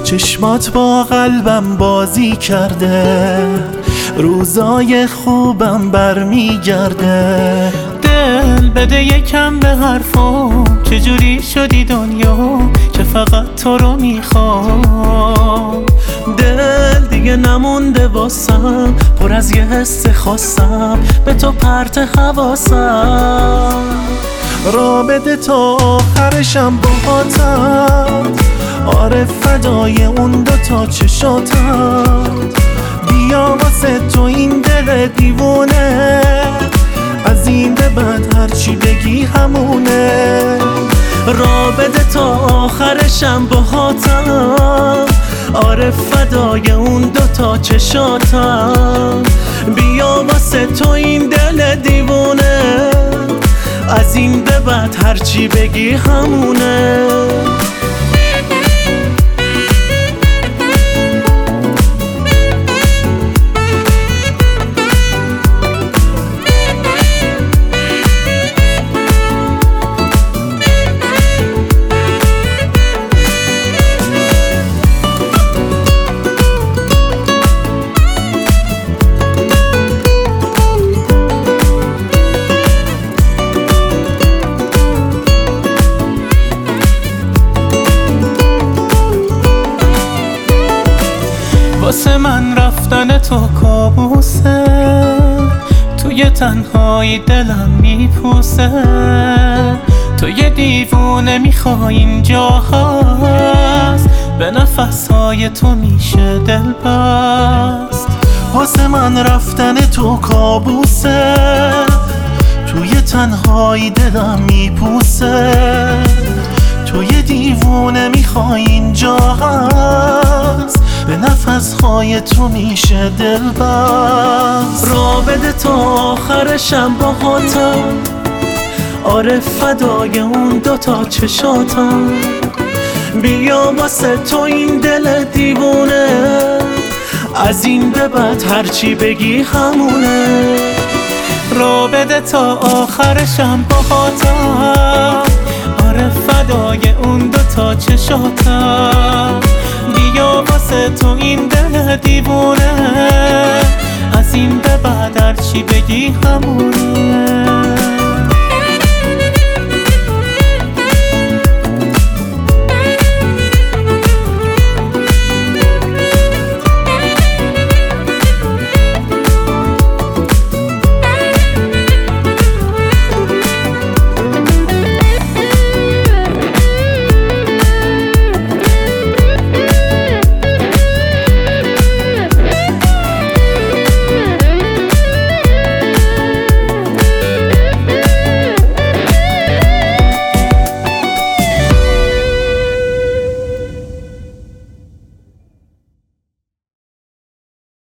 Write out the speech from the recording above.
چشمات با قلبم بازی کرده، روزای خوبم برمیگرده. دل بده یکم به حرفم، چجوری شدی دنیا که فقط تو رو میخوام. دل دیگه نمونده واسم، پر از یه حس خاصم، به تو پرت حواسم. را بده تا آخرشم باهاتم، آره فدای اون دوتا چشاتم. بیا واسه تو این دل دیوونه، از این به بعد هرچی بگی همونه. را بده تا آخرشم باهاتم، آره فدای اون دوتا چشاتم. بیا واسه تو این دل دیوونه، از این به بعد هرچی بگی همونه. واسه من رفتن تو کابوسه، توی تنهایی دلم میپوسه. تو یه دیوونه میخوای اینجا هست، به نفسهای تو میشه دل بست. واسه من رفتن تو کابوسه، توی تنهایی دلم میپوسه. تو یه دیوونه میخوای اینجا هست، به نفسهای تو میشه دل بست. را بده تا آخرشم باهاتم، آره فدای اون دوتا چشاتم. بیا واسه تو این دل دیوونه، از این به بعد هرچی بگی همونه. را بده تا آخرشم باهاتم، آره فدای اون دوتا چشاتم. بیا واسه تو این دل دیوونه، از این به بعد هرچی بگی همونه.